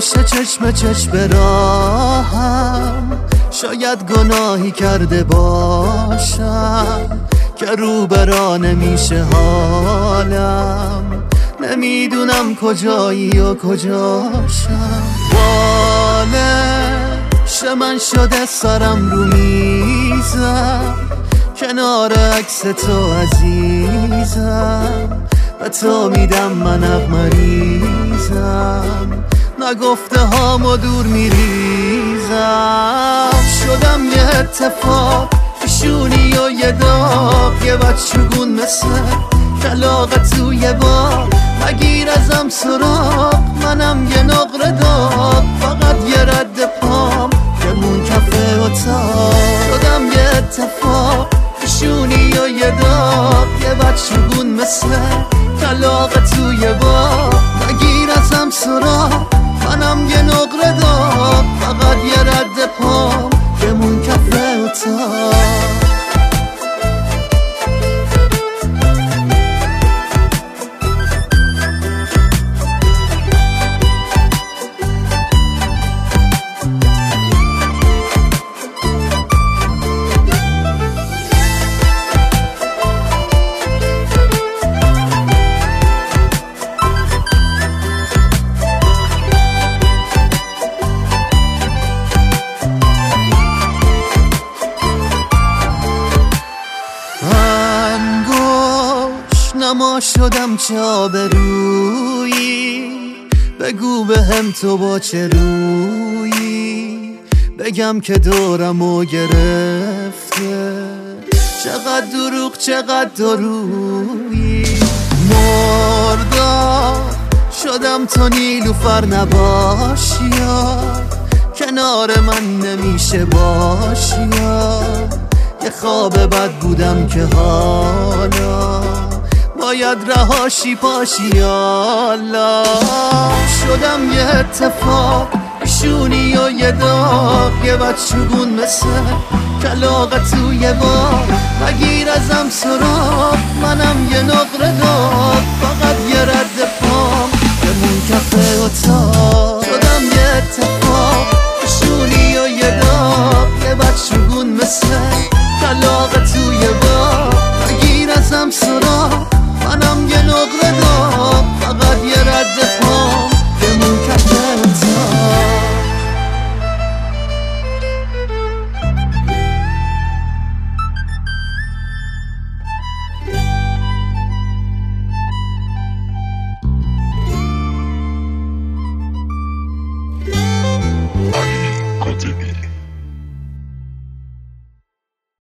باشه چشم چشم راهم، شاید گناهی کرده باشم که رو برا نمیشه حالم، نمیدونم کجایی و کجاشم. بالش من شده سرم رو میزم، کنار عکس تو عزیزم، به تو میدم من عق مریضم، نگفته هامو دور میریزم. شدم یه اتفاق پیشونی و یه داغ، یه بچگون مثل کلاغ توی باغ، نگیر ازم سراغ، منم یه نقره داغ، فقط یه رد پام که مون کفه اتاق. شدم یه اتفاق پیشونی و یه داغ، یه بچگون مثل کلاغ توی باغ، نگیر ازم سراغ، منم یه نقره داغ، فقط یه رد پام که مون کفه اتاق. نما شدم چه آبرویی، بگو به هم تو با چه رویی، بگم که دورمو گرفته، چقدر دروغ چقدر درویی. مردم شدم تو نیلوفر نباشی، کنار من نمیشه باشی، یه خواب بد بودم که حالا باید رهاشی پاشی. یالا شدم یه اتفاق پیشونی و یه داغ، یه بچگون مثل کلاغ توی باغ، نگیر ازم سراغ، منم یه نقره داغ، فقط یه رد پام که مون کفه اتاق. شدم یه اتفاق پیشونی و یه داغ، یه بچگون مثل کلاغ توی باغ، نگیر ازم سراغ، منم یه نقره داغ.